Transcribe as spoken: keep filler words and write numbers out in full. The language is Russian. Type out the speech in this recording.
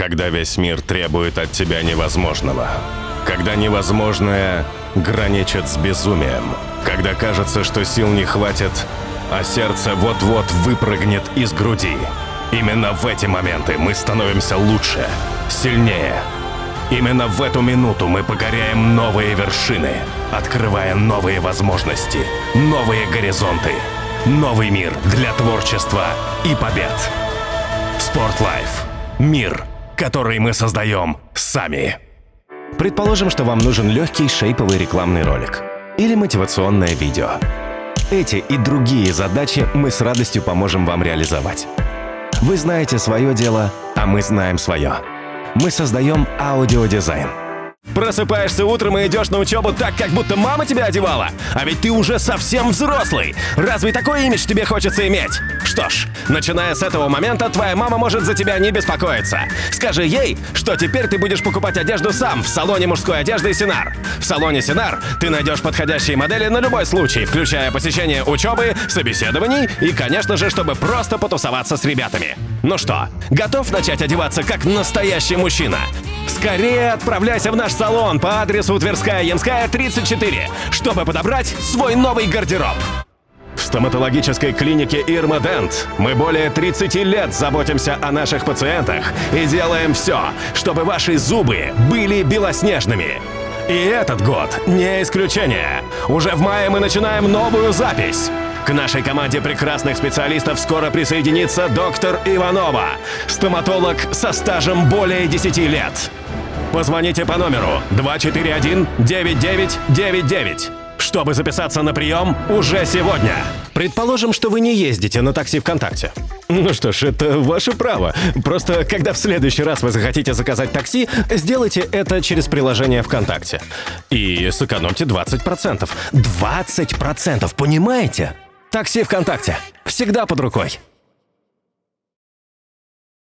Когда весь мир требует от тебя невозможного. Когда невозможное граничит с безумием. Когда кажется, что сил не хватит, а сердце вот-вот выпрыгнет из груди. Именно в эти моменты мы становимся лучше, сильнее. Именно в эту минуту мы покоряем новые вершины, открывая новые возможности, новые горизонты, новый мир для творчества и побед. Спортлайф. Мир, который мы создаем сами. Предположим, что вам нужен легкий шейповый рекламный ролик или мотивационное видео. Эти и другие задачи мы с радостью поможем вам реализовать. Вы знаете свое дело, а мы знаем свое. Мы создаем аудиодизайн. Просыпаешься утром и идешь на учебу так, как будто мама тебя одевала. А ведь ты уже совсем взрослый. Разве такой имидж тебе хочется иметь? Что ж, начиная с этого момента, твоя мама может за тебя не беспокоиться. Скажи ей, что теперь ты будешь покупать одежду сам в салоне мужской одежды Синар. В салоне Синар ты найдешь подходящие модели на любой случай, включая посещение учебы, собеседований и, конечно же, чтобы просто потусоваться с ребятами. Ну что, готов начать одеваться как настоящий мужчина? Скорее отправляйся в наш салон по адресу Тверская Ямская, тридцать четыре, чтобы подобрать свой новый гардероб. В стоматологической клинике Ирма Дент мы более тридцати лет заботимся о наших пациентах и делаем все, чтобы ваши зубы были белоснежными. И этот год не исключение. Уже в мае мы начинаем новую запись. К нашей команде прекрасных специалистов скоро присоединится доктор Иванова, стоматолог со стажем более десяти лет. Позвоните по номеру два четыре один девять девять девять девять, чтобы записаться на прием уже сегодня. Предположим, что вы не ездите на такси ВКонтакте. Ну что ж, это ваше право. Просто когда в следующий раз вы захотите заказать такси, Сделайте это через приложение ВКонтакте. и сэкономьте двадцать процентов. двадцать процентов, понимаете? Такси ВКонтакте. Всегда под рукой.